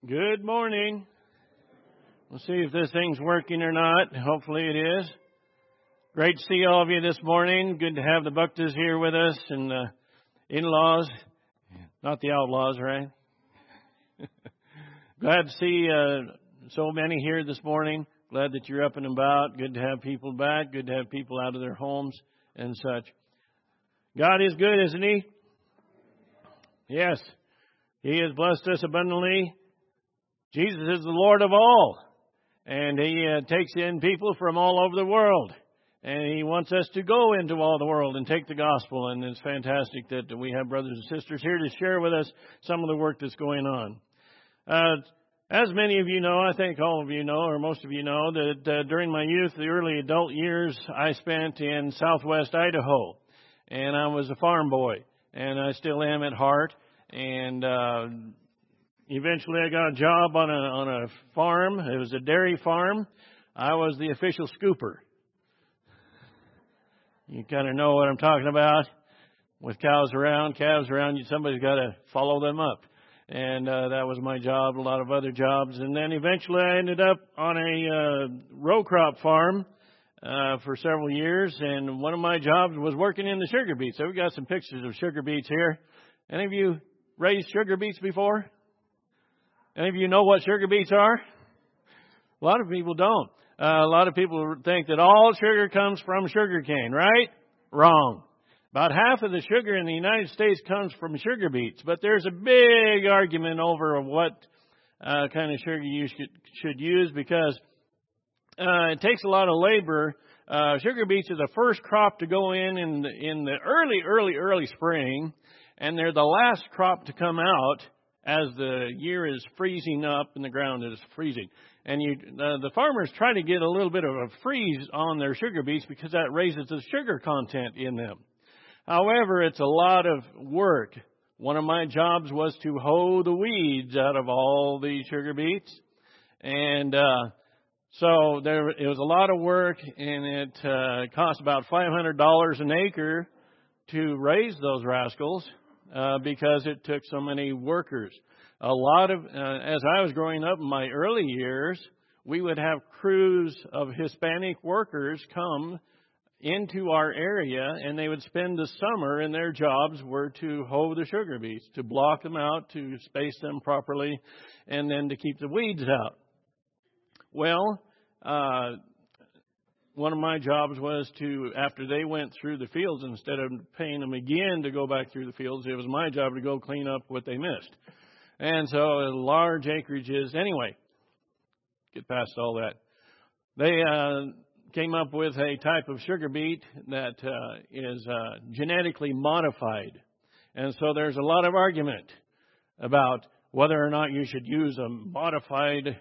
Good morning. We'll see if this thing's working or not. Hopefully it is. Great to see all of you this morning. Good to have the Buktas here with us and the in-laws. Not the outlaws, right? Glad to see so many here this morning. Glad that you're up and about. Good to have people back. Good to have people out of their homes and such. God is good, isn't He? Yes. He has blessed us abundantly. Jesus is the Lord of all, and He takes in people from all over the world, and He wants us to go into all the world and take the gospel, and it's fantastic that we have brothers and sisters here to share with us some of the work that's going on. As many of you know, I think all of you know, or most of you know, that during my youth, the early adult years, I spent in southwest Idaho, and I was a farm boy, and I still am at heart, and eventually, I got a job on a farm. It was a dairy farm. I was the official scooper. You kind of know what I'm talking about. With calves around, somebody's got to follow them up. And that was my job, a lot of other jobs. And then eventually I ended up on a row crop farm for several years. And one of my jobs was working in the sugar beets. So we got some pictures of sugar beets here. Any of you raised sugar beets before? Any of you know what sugar beets are? A lot of people don't. A lot of people think that all sugar comes from sugar cane, right? Wrong. About half of the sugar in the United States comes from sugar beets, but there's a big argument over what kind of sugar you should use because it takes a lot of labor. Sugar beets are the first crop to go in the early spring, and they're the last crop to come out as the year is freezing up and the ground is freezing. And the farmers try to get a little bit of a freeze on their sugar beets because that raises the sugar content in them. However, it's a lot of work. One of my jobs was to hoe the weeds out of all the sugar beets. And so it was a lot of work, and it cost about $500 an acre to raise those rascals. Because it took so many workers. A lot of, as I was growing up in my early years, we would have crews of Hispanic workers come into our area, and they would spend the summer, and their jobs were to hoe the sugar beets, to block them out, to space them properly, and then to keep the weeds out. Well, one of my jobs was to, after they went through the fields, instead of paying them again to go back through the fields, it was my job to go clean up what they missed. And so large acreages. Anyway, get past all that. They came up with a type of sugar beet that is genetically modified. And so there's a lot of argument about whether or not you should use a modified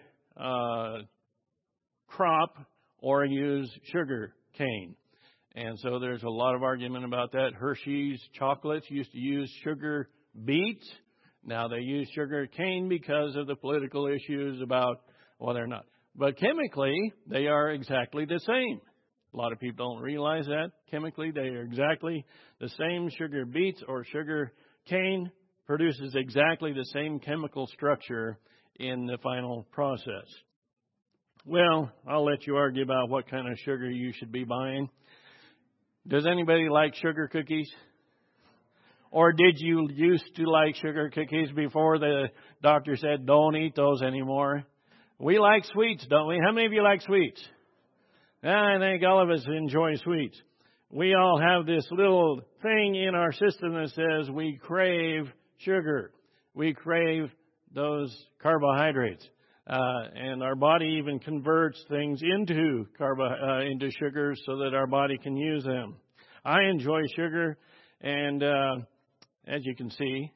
crop or use sugar cane. And so there's a lot of argument about that. Hershey's chocolates used to use sugar beets. Now they use sugar cane because of the political issues about whether or not. But chemically, they are exactly the same. A lot of people don't realize that. Chemically, they are exactly the same. Sugar beets or sugar cane produces exactly the same chemical structure in the final process. Well, I'll let you argue about what kind of sugar you should be buying. Does anybody like sugar cookies? Or did you used to like sugar cookies before the doctor said don't eat those anymore? We like sweets, don't we? How many of you like sweets? I think all of us enjoy sweets. We all have this little thing in our system that says we crave sugar. We crave those carbohydrates. And our body even converts things into sugars so that our body can use them. I enjoy sugar, and as you can see,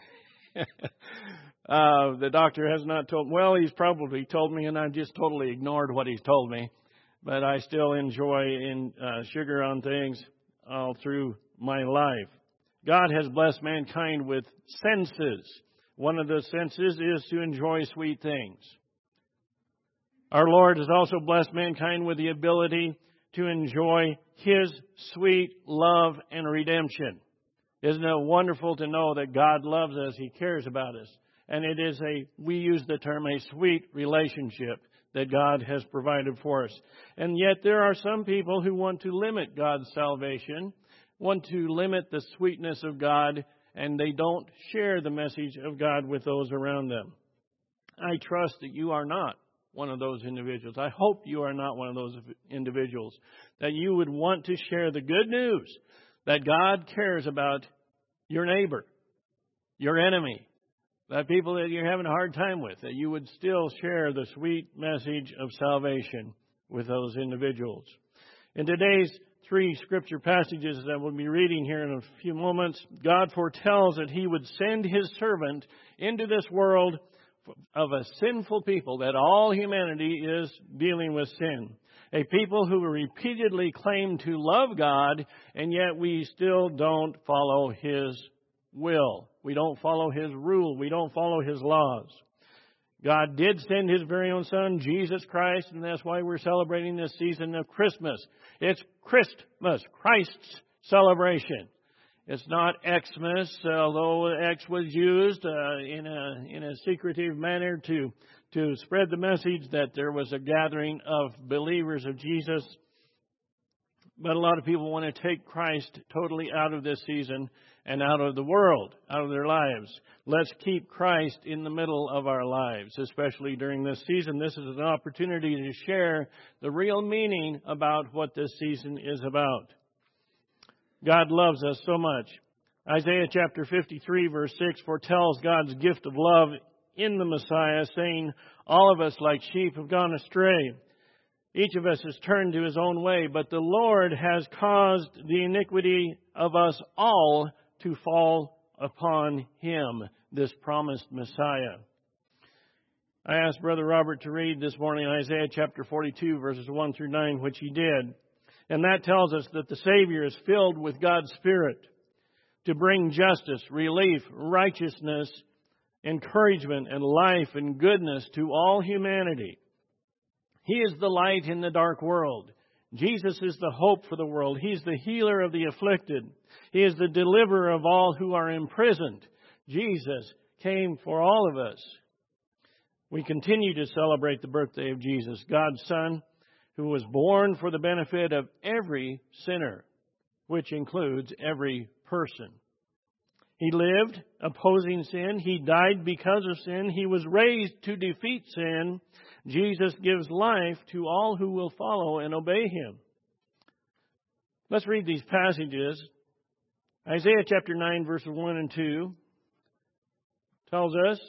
the doctor has not told. Well, he's probably told me, and I've just totally ignored what he's told me. But I still enjoy sugar on things all through my life. God has blessed mankind with senses. One of the senses is to enjoy sweet things. Our Lord has also blessed mankind with the ability to enjoy His sweet love and redemption. Isn't it wonderful to know that God loves us, He cares about us, And we use the term a sweet relationship that God has provided for us. And yet there are some people who want to limit God's salvation, want to limit the sweetness of God, and they don't share the message of God with those around them. I trust that you are not one of those individuals. I hope you are not one of those individuals, that you would want to share the good news that God cares about your neighbor, your enemy, that people that you're having a hard time with, that you would still share the sweet message of salvation with those individuals. In today's 3 scripture passages that we'll be reading here in a few moments, God foretells that He would send His servant into this world of a sinful people, that all humanity is dealing with sin. A people who repeatedly claim to love God, and yet we still don't follow His will. We don't follow His rule. We don't follow His laws. God did send His very own Son, Jesus Christ, and that's why we're celebrating this season of Christmas. It's Christmas, Christ's celebration. It's not Xmas, although X was used in a secretive manner to spread the message that there was a gathering of believers of Jesus. But a lot of people want to take Christ totally out of this season and out of the world, out of their lives. Let's keep Christ in the middle of our lives, especially during this season. This is an opportunity to share the real meaning about what this season is about. God loves us so much. Isaiah chapter 53 verse 6 foretells God's gift of love in the Messiah, saying, all of us like sheep have gone astray. Each of us has turned to his own way, but the Lord has caused the iniquity of us all to fall upon Him, this promised Messiah. I asked Brother Robert to read this morning Isaiah chapter 42 verses 1 through 9, which he did. And that tells us that the Savior is filled with God's Spirit to bring justice, relief, righteousness, encouragement, and life and goodness to all humanity. He is the light in the dark world. Jesus is the hope for the world. He's the healer of the afflicted. He is the deliverer of all who are imprisoned. Jesus came for all of us. We continue to celebrate the birthday of Jesus, God's Son, who was born for the benefit of every sinner, which includes every person. He lived opposing sin. He died because of sin. He was raised to defeat sin. Jesus gives life to all who will follow and obey Him. Let's read these passages. Isaiah chapter 9, verses 1 and 2 tells us,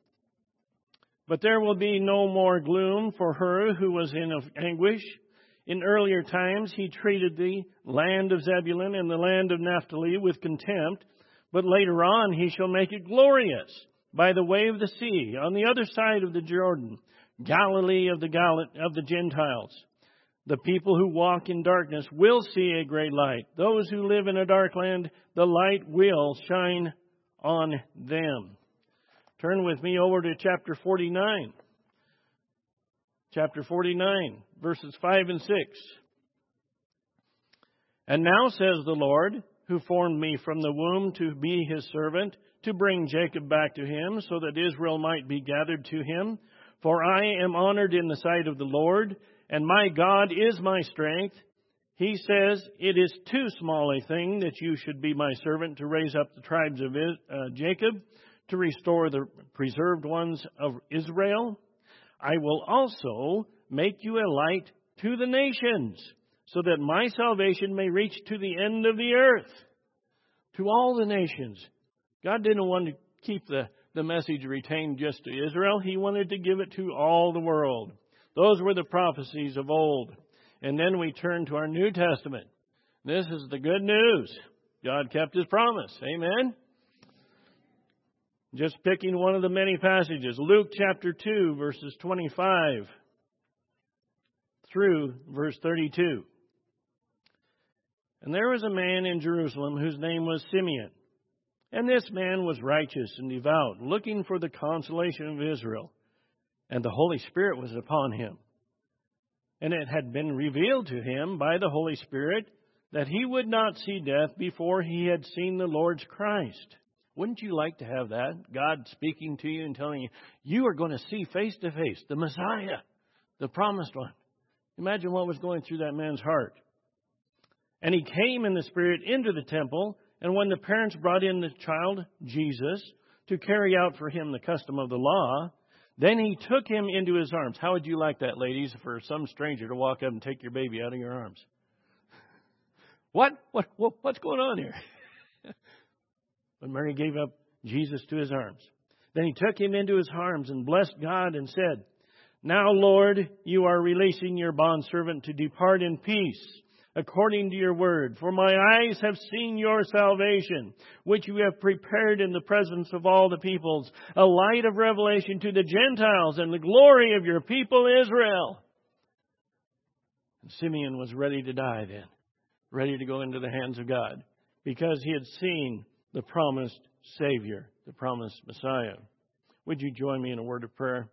but there will be no more gloom for her who was in anguish. In earlier times He treated the land of Zebulun and the land of Naphtali with contempt, but later on He shall make it glorious by the way of the sea, on the other side of the Jordan, Galilee of the Gentiles. The people who walk in darkness will see a great light. Those who live in a dark land, the light will shine on them. Turn with me over to chapter 49. Chapter 49, verses 5 and 6. And now says the Lord, who formed me from the womb to be His servant, to bring Jacob back to Him, so that Israel might be gathered to Him. For I am honored in the sight of the Lord, and my God is my strength. He says, it is too small a thing that you should be my servant to raise up the tribes of Jacob, to restore the preserved ones of Israel. I will also make you a light to the nations, so that my salvation may reach to the end of the earth, to all the nations. God didn't want to keep the message retained just to Israel. He wanted to give it to all the world. Those were the prophecies of old. And then we turn to our New Testament. This is the good news. God kept His promise. Amen? Just picking one of the many passages. Luke chapter 2, verses 25 through verse 32. And there was a man in Jerusalem whose name was Simeon. And this man was righteous and devout, looking for the consolation of Israel. And the Holy Spirit was upon him. And it had been revealed to him by the Holy Spirit that he would not see death before he had seen the Lord's Christ. Wouldn't you like to have that? God speaking to you and telling you, you are going to see face to face the Messiah, the promised one. Imagine what was going through that man's heart. And he came in the Spirit into the temple, and when the parents brought in the child, Jesus, to carry out for him the custom of the law, then he took him into his arms. How would you like that, ladies, for some stranger to walk up and take your baby out of your arms? What's going on here? But Mary gave up Jesus to his arms. Then he took him into his arms and blessed God and said, Now, Lord, you are releasing your bondservant to depart in peace, according to your word. For my eyes have seen your salvation, which you have prepared in the presence of all the peoples, a light of revelation to the Gentiles and the glory of your people Israel. And Simeon was ready to die then, ready to go into the hands of God, because he had seen the promised Savior, the promised Messiah. Would you join me in a word of prayer?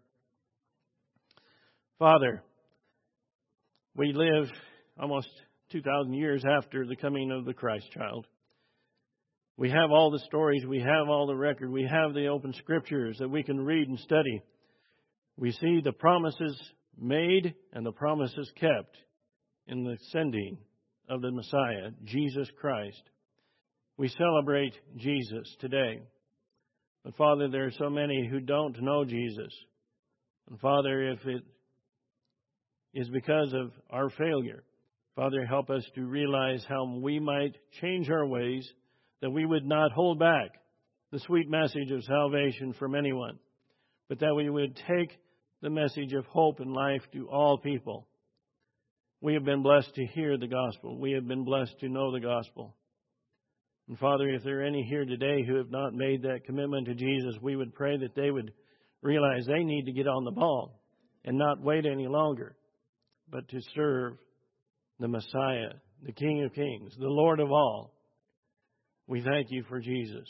Father, we live almost 2,000 years after the coming of the Christ child. We have all the stories, we have all the record, we have the open scriptures that we can read and study. We see the promises made and the promises kept in the sending of the Messiah, Jesus Christ. We celebrate Jesus today. But Father, there are so many who don't know Jesus. And Father, if it is because of our failure, Father, help us to realize how we might change our ways, that we would not hold back the sweet message of salvation from anyone, but that we would take the message of hope and life to all people. We have been blessed to hear the gospel. We have been blessed to know the gospel. And Father, if there are any here today who have not made that commitment to Jesus, we would pray that they would realize they need to get on the ball and not wait any longer, but to serve the Messiah, the King of Kings, the Lord of all. We thank you for Jesus.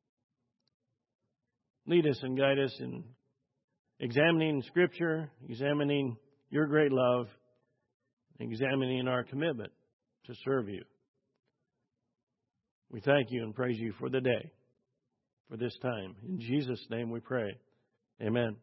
Lead us and guide us in examining Scripture, examining your great love, examining our commitment to serve you. We thank you and praise you for the day, for this time. In Jesus' name we pray. Amen.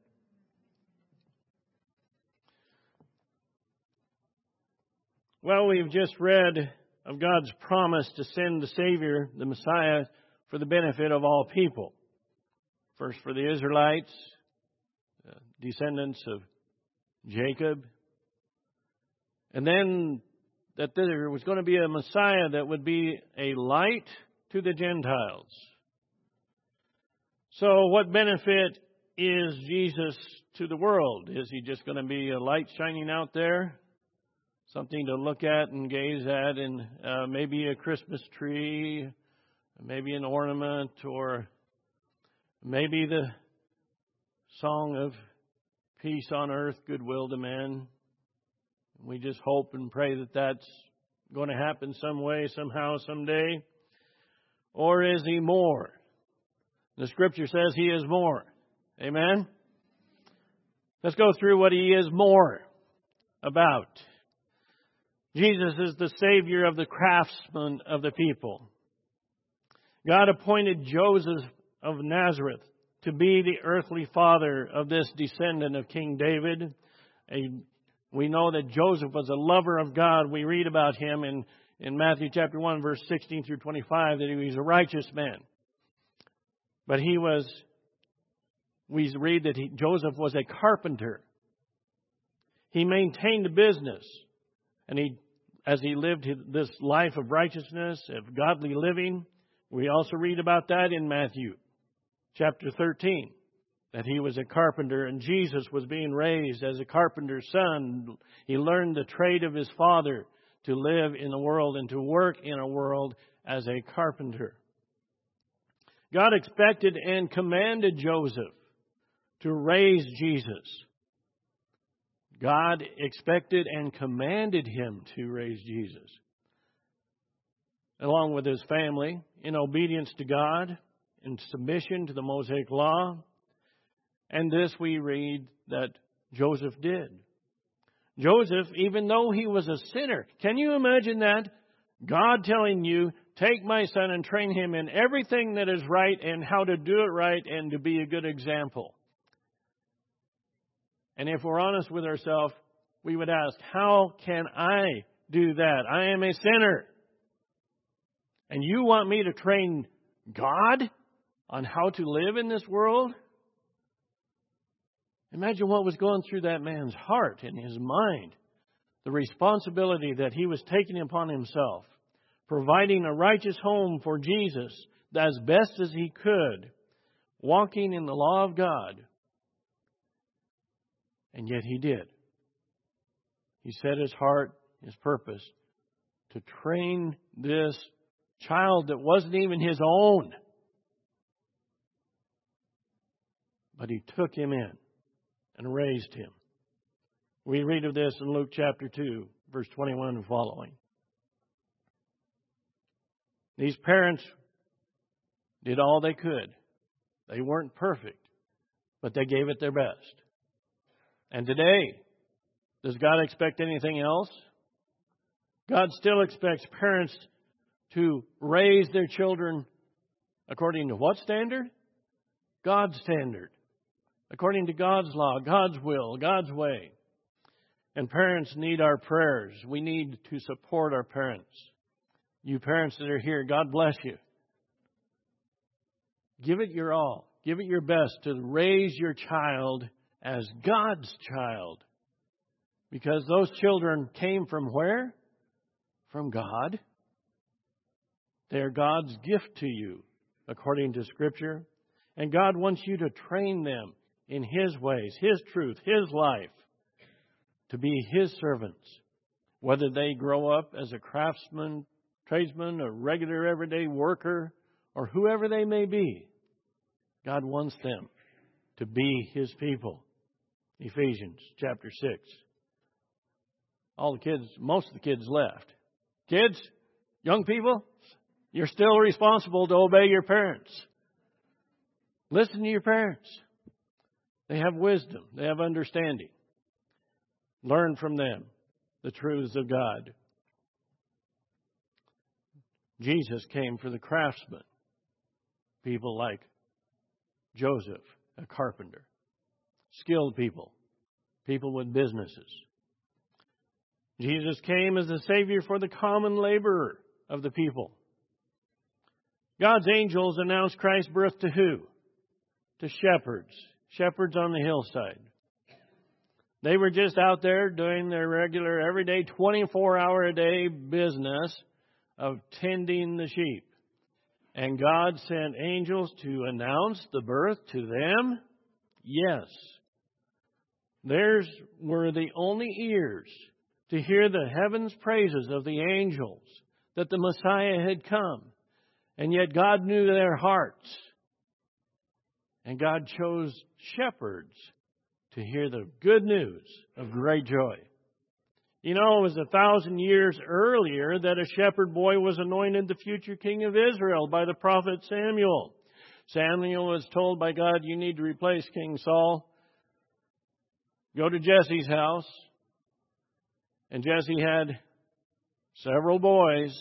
Well, we've just read of God's promise to send the Savior, the Messiah, for the benefit of all people. First for the Israelites, descendants of Jacob. And then that there was going to be a Messiah that would be a light to the Gentiles. So what benefit is Jesus to the world? Is he just going to be a light shining out there? Something to look at and gaze at, and maybe a Christmas tree, maybe an ornament, or maybe the song of peace on earth, goodwill to men. We just hope and pray that that's going to happen some way, somehow, someday. Or is he more? The Scripture says he is more. Amen? Let's go through what he is more about. Jesus is the Savior of the craftsmen of the people. God appointed Joseph of Nazareth to be the earthly father of this descendant of King David. We know that Joseph was a lover of God. We read about him in Matthew chapter 1, verse 16 through 25, that he was a righteous man. But we read that Joseph was a carpenter. He maintained a business. And as he lived this life of righteousness, of godly living, we also read about that in Matthew chapter 13, that he was a carpenter, and Jesus was being raised as a carpenter's son. He learned the trade of his father to live in the world and to work in a world as a carpenter. God expected and commanded Joseph to raise Jesus. God expected and commanded him to raise Jesus, along with his family, in obedience to God, in submission to the Mosaic Law. And this we read that Joseph did. Joseph, even though he was a sinner, can you imagine that? God telling you take my son and train him in everything that is right and how to do it right and to be a good example. And if we're honest with ourselves, we would ask, how can I do that? I am a sinner. And you want me to train God on how to live in this world? Imagine what was going through that man's heart and his mind. The responsibility that he was taking upon himself. Providing a righteous home for Jesus as best as he could. Walking in the law of God. And yet he did. He set his heart, his purpose, to train this child that wasn't even his own. But he took him in and raised him. We read of this in Luke chapter 2, verse 21 and following. These parents did all they could. They weren't perfect, but they gave it their best. And today, does God expect anything else? God still expects parents to raise their children according to what standard? God's standard. According to God's law, God's will, God's way. And parents need our prayers. We need to support our parents. You parents that are here, God bless you. Give it your all. Give it your best to raise your child as God's child. Because those children came from where? From God. They're God's gift to you, according to Scripture. And God wants you to train them in His ways, His truth, His life, to be His servants. Whether they grow up as a craftsman, tradesman, a regular everyday worker, or whoever they may be, God wants them to be His people. Ephesians chapter 6. Most of the kids left. Kids, young people, you're still responsible to obey your parents. Listen to your parents. They have wisdom. They have understanding. Learn from them the truths of God. Jesus came for the craftsmen. People like Joseph, a carpenter. Skilled people. People with businesses. Jesus came as the Savior for the common laborer of the people. God's angels announced Christ's birth to who? To shepherds. Shepherds on the hillside. They were just out there doing their regular, everyday, 24-hour-a-day business of tending the sheep. And God sent angels to announce the birth to them? Yes. Theirs were the only ears to hear the heavens' praises of the angels that the Messiah had come. And yet God knew their hearts. And God chose shepherds to hear the good news of great joy. You know, it was 1,000 years earlier that a shepherd boy was anointed the future king of Israel by the prophet Samuel. Samuel was told by God, you need to replace King Saul. Go to Jesse's house. And Jesse had several boys.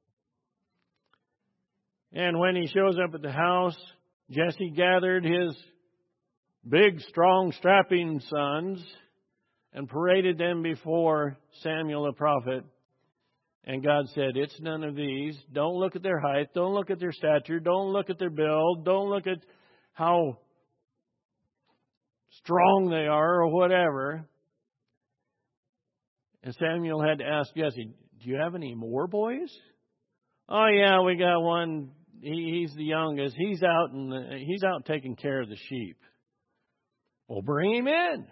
And when he shows up at the house, Jesse gathered his big, strong, strapping sons and paraded them before Samuel the prophet. And God said, it's none of these. Don't look at their height. Don't look at their stature. Don't look at their build. Don't look at how strong they are or whatever. And Samuel had to ask Jesse, do you have any more boys? Oh, yeah, we got one. He's the youngest. He's out taking care of the sheep. Well, bring him in.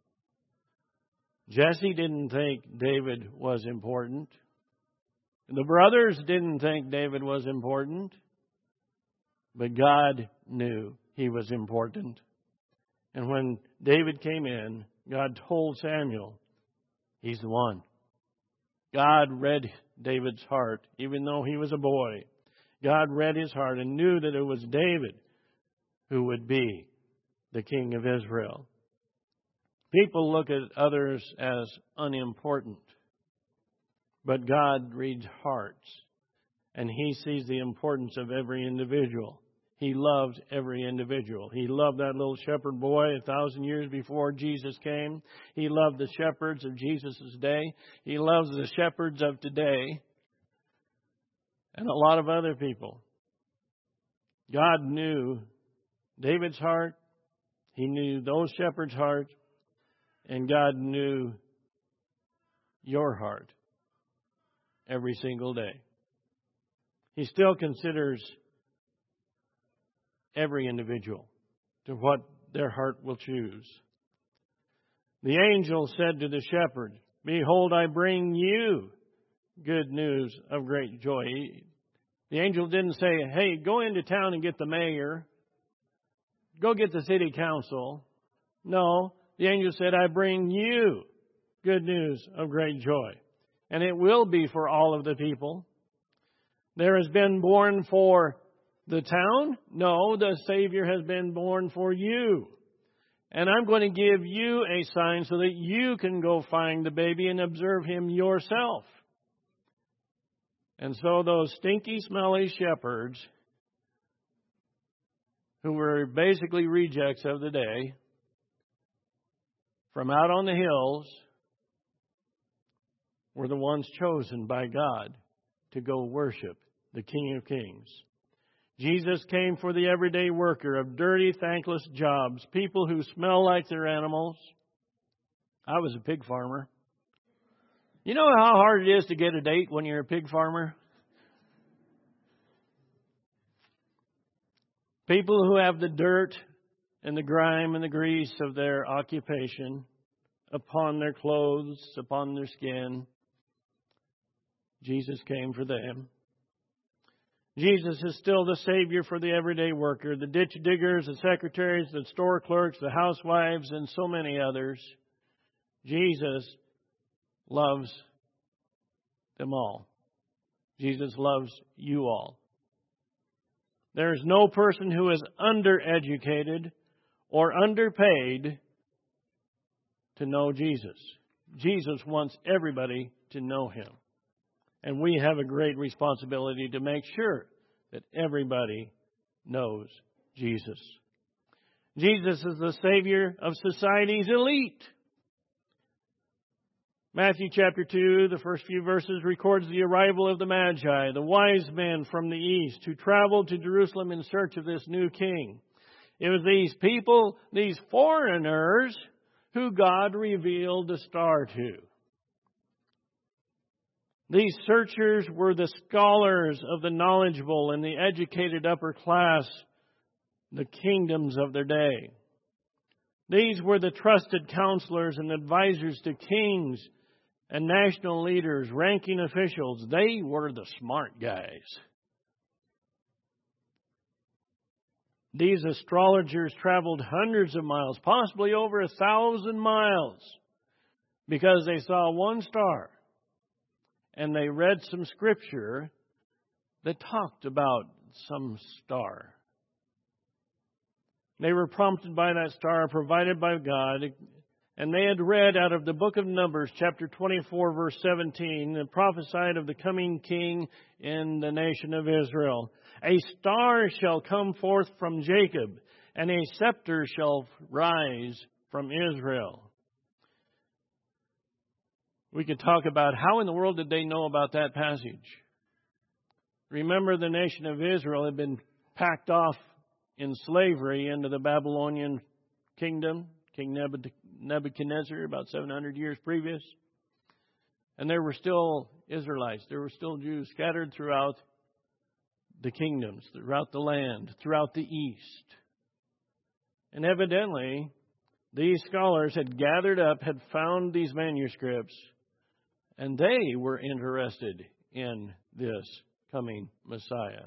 Jesse didn't think David was important. The brothers didn't think David was important. But God knew he was important. And when David came in, God told Samuel, he's the one. God read David's heart, even though he was a boy. God read his heart and knew that it was David who would be the king of Israel. People look at others as unimportant, but God reads hearts. And He sees the importance of every individual. He loves every individual. He loved that little shepherd boy 1,000 years before Jesus came. He loved the shepherds of Jesus' day. He loves the shepherds of today. And a lot of other people. God knew David's heart. He knew those shepherds' heart. And God knew your heart every single day. He still considers every individual to what their heart will choose. The angel said to the shepherd, "Behold, I bring you good news of great joy." The angel didn't say, "Hey, go into town and get the mayor. Go get the city council." No, the angel said, "I bring you good news of great joy." And it will be for all of the people. There has been born for the town? No, the Savior has been born for you. And I'm going to give you a sign so that you can go find the baby and observe Him yourself. And so those stinky, smelly shepherds, who were basically rejects of the day, from out on the hills, were the ones chosen by God to go worship the King of Kings. Jesus came for the everyday worker of dirty, thankless jobs, people who smell like their animals. I was a pig farmer. You know how hard it is to get a date when you're a pig farmer? People who have the dirt and the grime and the grease of their occupation upon their clothes, upon their skin. Jesus came for them. Jesus is still the Savior for the everyday worker, the ditch diggers, the secretaries, the store clerks, the housewives, and so many others. Jesus loves them all. Jesus loves you all. There is no person who is undereducated or underpaid to know Jesus. Jesus wants everybody to know Him. And we have a great responsibility to make sure that everybody knows Jesus. Jesus is the Savior of society's elite. Matthew chapter 2, the first few verses, records the arrival of the Magi, the wise men from the east, who traveled to Jerusalem in search of this new king. It was these people, these foreigners, who God revealed the star to. These searchers were the scholars of the knowledgeable and the educated upper class, the kingdoms of their day. These were the trusted counselors and advisors to kings and national leaders, ranking officials. They were the smart guys. These astrologers traveled hundreds of miles, possibly over 1,000 miles, because they saw one star. And they read some scripture that talked about some star. They were prompted by that star provided by God, and they had read out of the book of Numbers, chapter 24, verse 17, and prophesied of the coming king in the nation of Israel. A star shall come forth from Jacob, and a scepter shall rise from Israel. We could talk about how in the world did they know about that passage. Remember, the nation of Israel had been packed off in slavery into the Babylonian kingdom, King Nebuchadnezzar, about 700 years previous. And there were still Israelites, there were still Jews scattered throughout the kingdoms, throughout the land, throughout the east. And evidently, these scholars had gathered up, had found these manuscripts, and they were interested in this coming Messiah.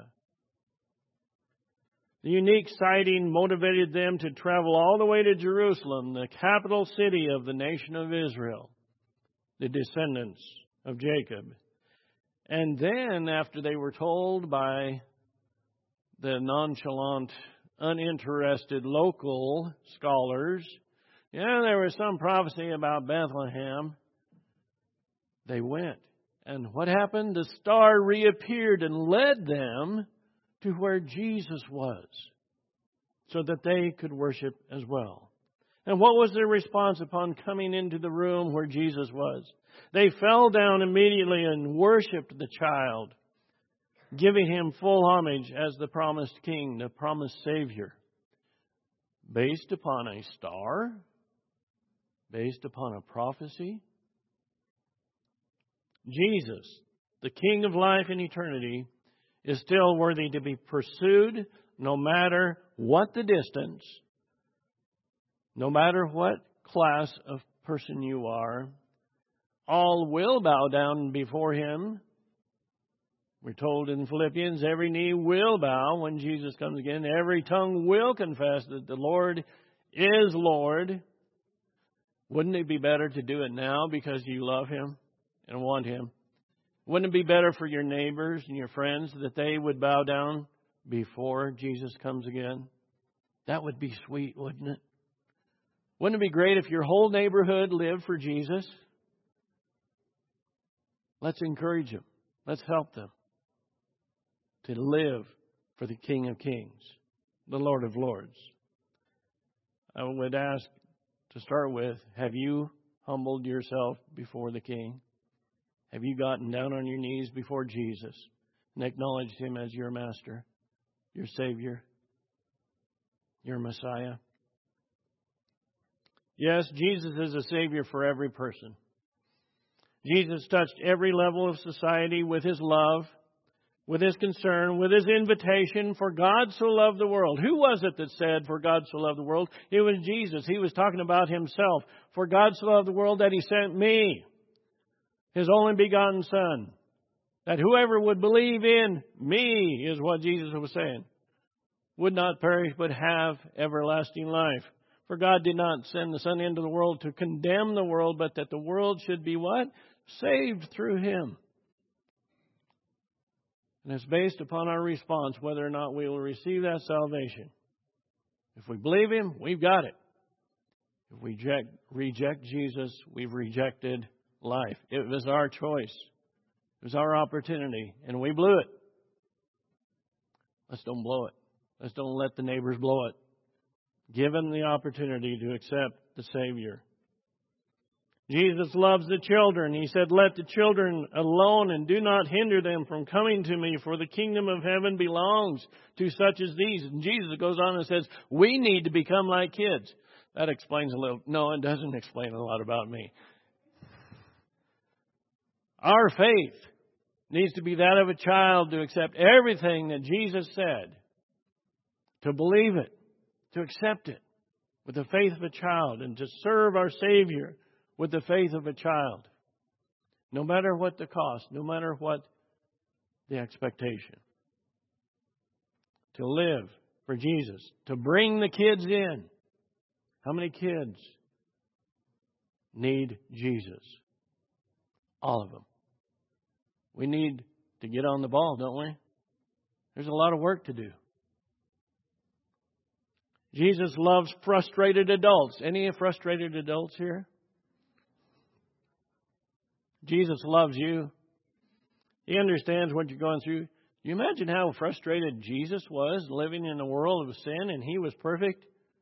The unique sighting motivated them to travel all the way to Jerusalem, the capital city of the nation of Israel, the descendants of Jacob. And then, after they were told by the nonchalant, uninterested local scholars, there was some prophecy about Bethlehem, they went And what happened? The star reappeared and led them to where Jesus was, so that they could worship as well. And what was their response upon coming into the room where Jesus was? They fell down immediately and worshiped the child, giving him full homage as the promised king, the promised Savior, based upon a star, based upon a prophecy. Jesus, the King of life and eternity, is still worthy to be pursued no matter what the distance, no matter what class of person you are. All will bow down before Him. We're told in Philippians, every knee will bow when Jesus comes again. Every tongue will confess that the Lord is Lord. Wouldn't it be better to do it now because you love Him and want Him? Wouldn't it be better for your neighbors and your friends that they would bow down before Jesus comes again? That would be sweet, wouldn't it? Wouldn't it be great if your whole neighborhood lived for Jesus? Let's encourage them. Let's help them to live for the King of Kings, the Lord of Lords. I would ask to start with, have you humbled yourself before the King? Have you gotten down on your knees before Jesus and acknowledged Him as your Master, your Savior, your Messiah? Yes, Jesus is a Savior for every person. Jesus touched every level of society with His love, with His concern, with His invitation. For God so loved the world. Who was it that said, for God so loved the world? It was Jesus. He was talking about Himself. For God so loved the world that He sent me, His only begotten Son, that whoever would believe in me, is what Jesus was saying, would not perish but have everlasting life. For God did not send the Son into the world to condemn the world, but that the world should be what? Saved through Him. And it's based upon our response whether or not we will receive that salvation. If we believe Him, we've got it. If we reject Jesus, we've rejected life. It was our choice. It was our opportunity, and we blew it. Let's don't blow it. Let's don't let the neighbors blow it. Give them the opportunity to accept the Savior. Jesus loves the children. He said, let the children alone and do not hinder them from coming to me, for the kingdom of heaven belongs to such as these. And Jesus goes on and says, we need to become like kids. That explains a little. No, it doesn't explain a lot about me. Our faith needs to be that of a child, to accept everything that Jesus said, to believe it, to accept it with the faith of a child, and to serve our Savior with the faith of a child, no matter what the cost, no matter what the expectation. To live for Jesus, to bring the kids in. How many kids need Jesus? All of them. We need to get on the ball, don't we? There's a lot of work to do. Jesus loves frustrated adults. Any frustrated adults here? Jesus loves you. He understands what you're going through. You imagine how frustrated Jesus was living in a world of sin, and He was perfect?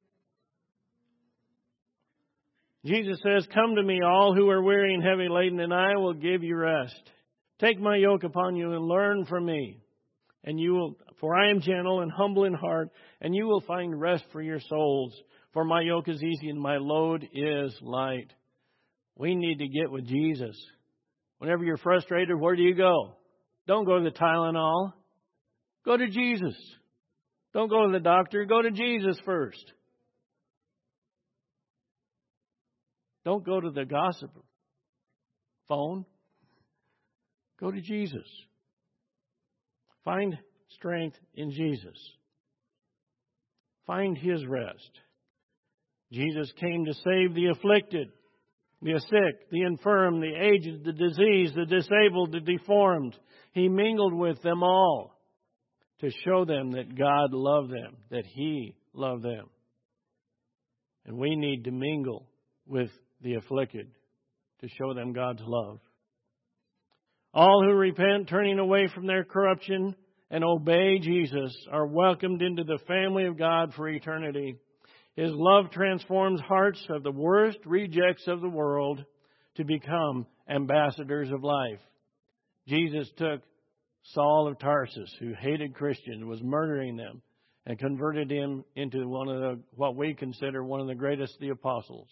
Jesus says, come to me, all who are weary and heavy laden, and I will give you rest. Take my yoke upon you and learn from me. For I am gentle and humble in heart, and you will find rest for your souls. For my yoke is easy and my load is light. We need to get with Jesus. Whenever you're frustrated, where do you go? Don't go to the Tylenol. Go to Jesus. Don't go to the doctor. Go to Jesus first. Don't go to the gossip phone. Go to Jesus. Find strength in Jesus. Find His rest. Jesus came to save the afflicted, the sick, the infirm, the aged, the diseased, the disabled, the deformed. He mingled with them all to show them that God loved them, that He loved them. And we need to mingle with the afflicted to show them God's love. All who repent, turning away from their corruption and obey Jesus, are welcomed into the family of God for eternity. His love transforms hearts of the worst rejects of the world to become ambassadors of life. Jesus took Saul of Tarsus, who hated Christians, was murdering them, and converted him into what we consider one of the greatest of the apostles.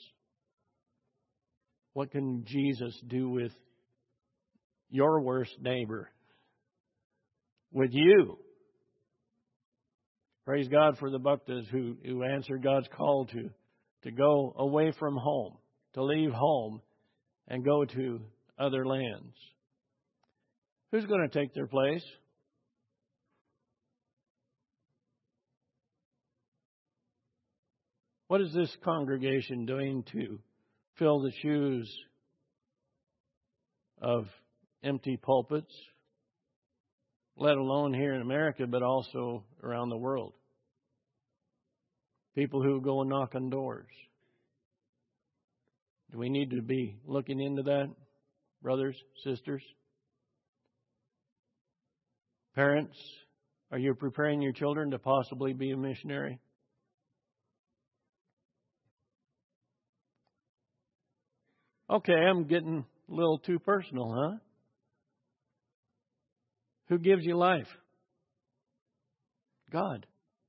What can Jesus do with your worst neighbor? With you? Praise God for the Bhaktas who answered God's call to go away from home, to leave home and go to other lands. Who's going to take their place? What is this congregation doing to fill the shoes of empty pulpits, let alone here in America, but also around the world? People who go and knock on doors. Do we need to be looking into that, brothers, sisters? Parents, are you preparing your children to possibly be a missionary? Okay, I'm getting a little too personal, huh? Who gives you life? God.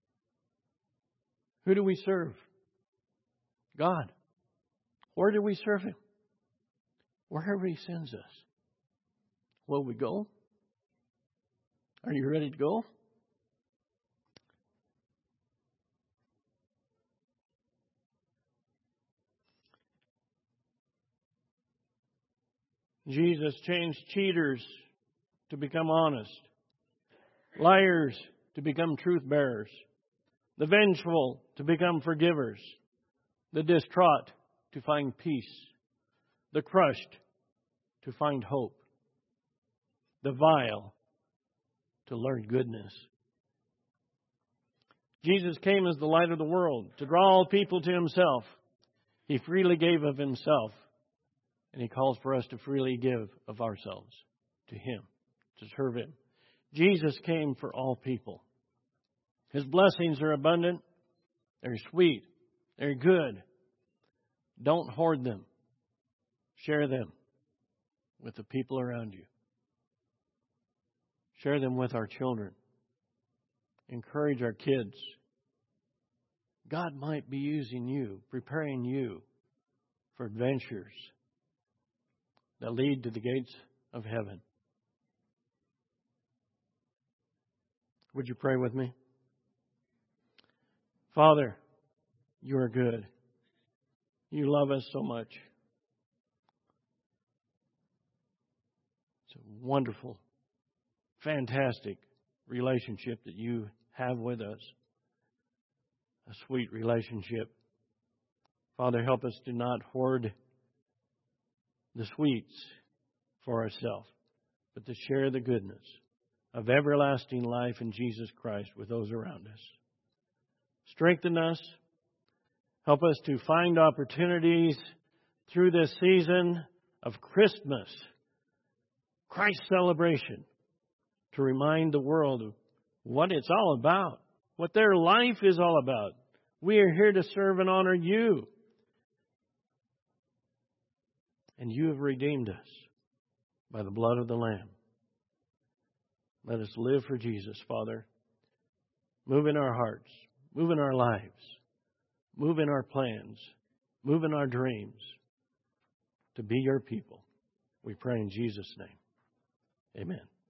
Who do we serve? God. Where do we serve Him? Wherever He sends us. Will we go? Are you ready to go? Jesus changed cheaters to become honest, liars to become truth bearers, the vengeful to become forgivers, the distraught to find peace, the crushed to find hope, the vile to learn goodness. Jesus came as the light of the world to draw all people to Himself. He freely gave of Himself, and He calls for us to freely give of ourselves to Him, to serve Him. Jesus came for all people. His blessings are abundant. They're sweet. They're good. Don't hoard them. Share them with the people around you. Share them with our children. Encourage our kids. God might be using you, preparing you for adventures that lead to the gates of heaven. Would you pray with me? Father, You are good. You love us so much. It's a wonderful, fantastic relationship that You have with us. A sweet relationship. Father, help us to not hoard the sweets for ourselves, but to share the goodness of everlasting life in Jesus Christ with those around us. Strengthen us. Help us to find opportunities through this season of Christmas, Christ's celebration, to remind the world of what it's all about, what their life is all about. We are here to serve and honor You. And You have redeemed us by the blood of the Lamb. Let us live for Jesus, Father. Move in our hearts. Move in our lives. Move in our plans. Move in our dreams to be Your people. We pray in Jesus' name. Amen.